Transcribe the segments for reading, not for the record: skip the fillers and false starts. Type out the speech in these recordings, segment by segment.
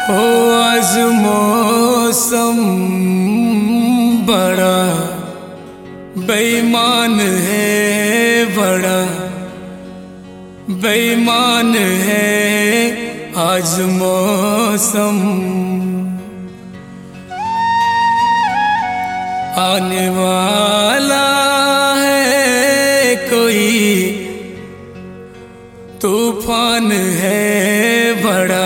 हो आज मौसम बड़ा बेईमान है, बड़ा बेईमान है आज मौसम। आने वाला है कोई तूफान है, बड़ा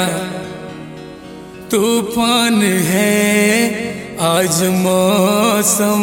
तूफान है आज मौसम।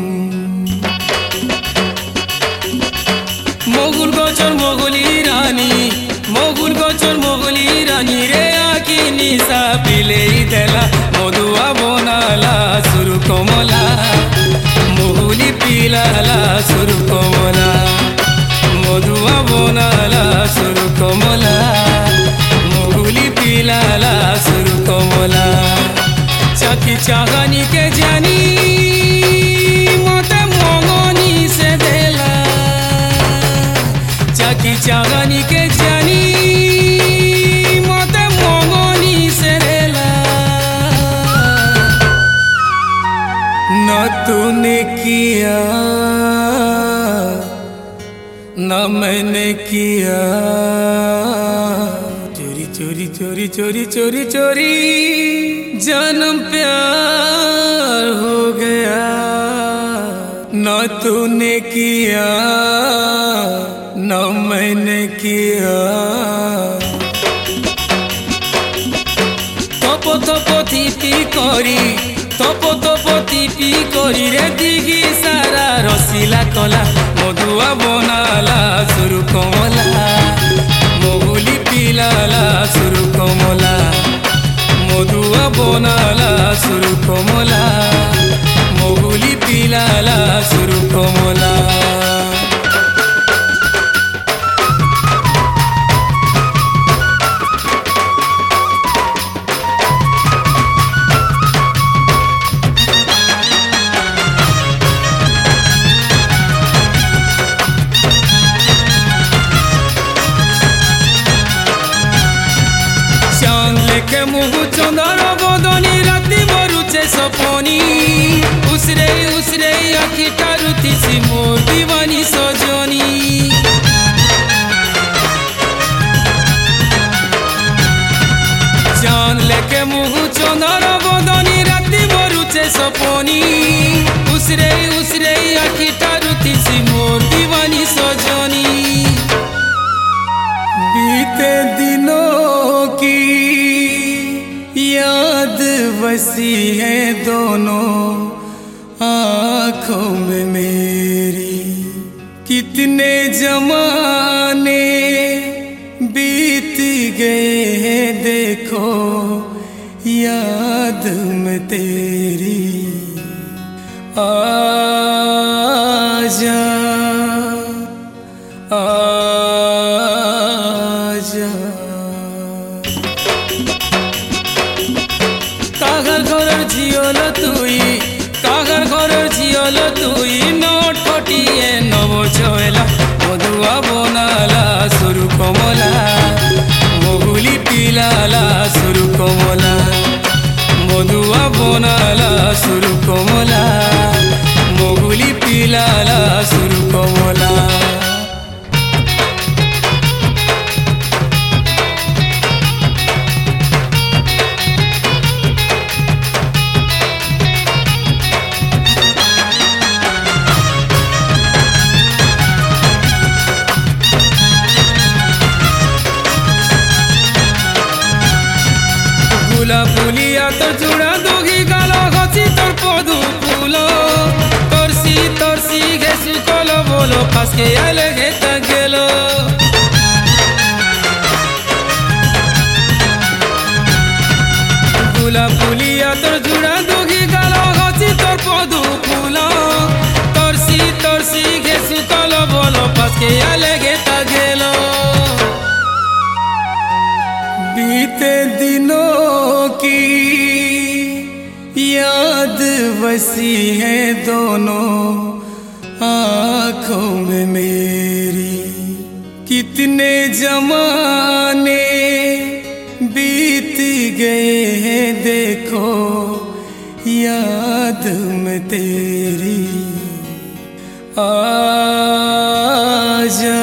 মগুল গছর মগলি রানী, মগুল গছর মগলি রানী রে আকি নিশা পিলেই দেলা মধুয়া বনালা সুর কমলা মহুলি পিলালা সুর কমলা মধুয়া বনালা সুর কমলা মহুলি পিলালা সুর কমলা। চাকি চাগানি কে জানি মতে মগনি সে দেলা, চাকি চাগানি কে জানি মতে মগনি সে দেলা। না तूने किया ना मैंने किया, चोरी चोरी चोरी चोरी चोरी चोरी जन्म प्यार हो गया। ना तूने किया ना मैंने किया। तपो तपो टिपी करी तपो तपो टिपी करी रे दिगी सारा रसिला कला मधुआ बनाला सुरु कमला महुली पिलाला सुरु कमला मधुआ बनाला सुरु कमला महुली पिलाला सुरु कमला। के मुह चंदर बदनी राति मरुचे सपनी उसरे उसरे आखि टारुती सी मोर दीवानी सजनी। जान लेके मुह चंदर बदनी राति मरुचे सपनी उसरे उसरे आखि टारुती सी मोर दीवानी सजनी। बीते दिनों की याद बसी है दोनों आँखों में मेरी, कितने जमाने बीत गए हैं देखो याद में तेरी। आजा आजा कागर घरर झियल तुई कागर घरर झियल तुई नठटिए नव छयला मधुआ बनाला सुरु कमला महुली पिलाला सुरु कमला मधुआ बनाला सुरु कमला महुली पिलाला सुरु कमला। फुला फुलिया तोर जुड़ा दोगी गालो घसी तोर पदू फूलो तरसी तरसी घेसु कलो बोलो फास के आले घेता गेलो। फुला फुलिया तोर जुड़ा दोगी गालो घसी तोर पदू फूलो तरसी तरसी घेसु कलो बोलो फास के आले घेता गेलो। बीते दिनों की याद बसी है दोनों आँखों में मेरी, कितने जमाने बीत गए हैं देखो याद में तेरी आजा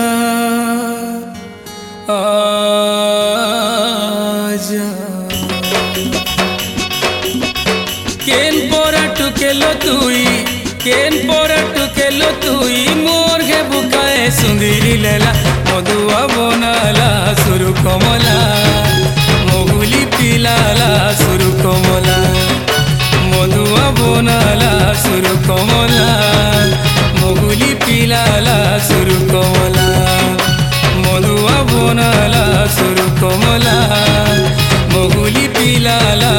आजा केन पोराटू केलो तुई मोर घे बुकाए सुंदरी लेला मधुआ बनाला सुरु कमला मोगुली पिलाला सुरु कमला मधुआ बनाला सुरु कमला मोगुली पिलाला सुरु कमला मधुआ बनाला सुरु कमला मोगुली पिलाला